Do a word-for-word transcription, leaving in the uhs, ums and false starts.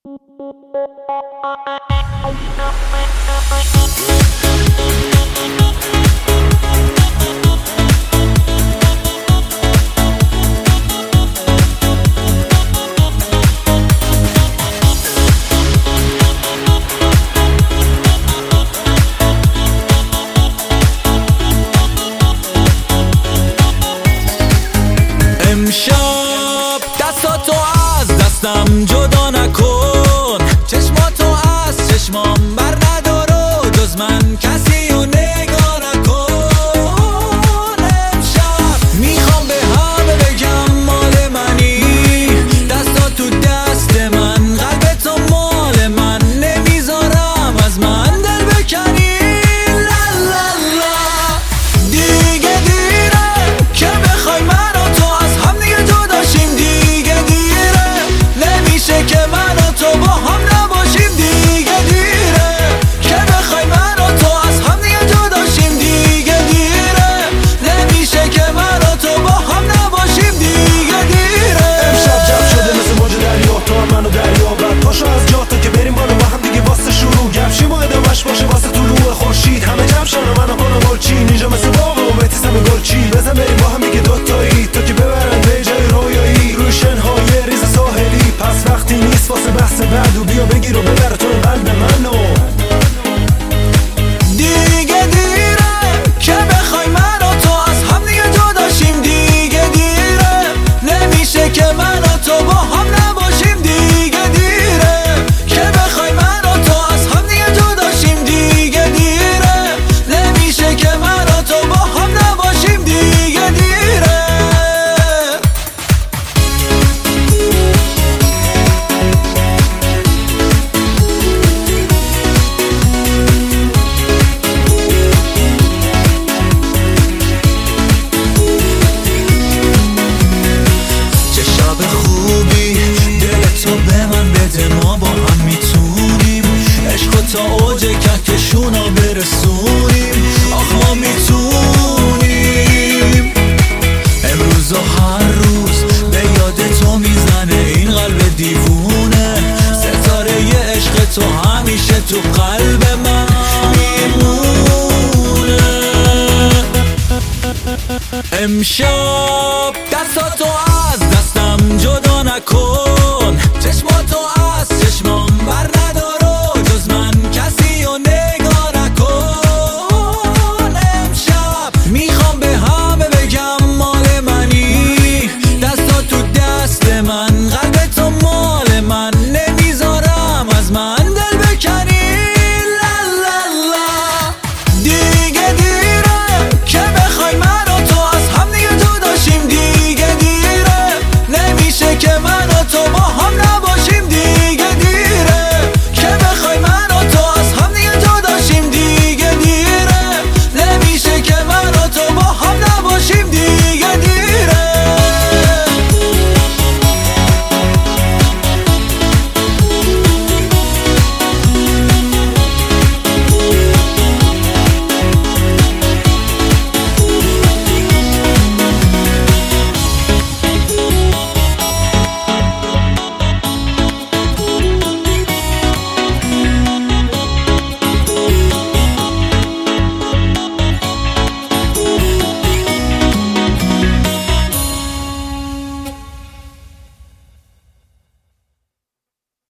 امشب دستاتو از دستم جدا نکن، چشماتو از چشمام بر ندارو، جز من کسی رو نگاه نکن. امشب میخوام به همه بگم مال منی، دستات تو دست من، قلب تو مال من، نمیذارم از من دل بکنی. لا لا لا دیگه دیره که بخوای من و تو از هم دیگه جدا شیم، دیگه دیره نمیشه که من و تو با هم نباشیم، دیگه دیره که بخوای من و تو از هم دیگه جدا شیم، دیگه دیره نمیشه که من و تو با هم نباشیم، دیگه دیره. امشب جمع شده مثل موج دریا، تو هم منو دریا، بعد پاشو از جا تا که بریم بالا با هم دیگه واسه شروع، گپشیم و ادامش باشه واسه طلوع خورشید، همه جمع شدن منو کنم گلچی، اینجا مثل باغ و بهتیسم گلچی، بزن بریم با هم دیگه دوتایی تا که ببرن به جای رویایی، روی شنهای ریز ساحلی، پس وقتی نیست واسه بحث بعد و بیا بگیر و ببر تو قلب منو. دیگه دیره که بخوای من و تو از هم دیگه جدا شیم، دیگه دیره نمیشه که من و تو با هم نباشیم، دیگه دیره که بخوای من و تو از هم دیگه جدا شیم، دیگه دیره نمیشه که من و تو با هم نباشیم، دیگه دیره. چه شب خوبی دل تو به من بده، ما با هم میتونیم عشق تا اوج کهکشونا برسونیم، آخ ما میتونیم. امروز و هر روز به یاد تو میزنه این قلب دیوونه، ستاره ی عشق تو همیشه تو قلب من میمونه. امشب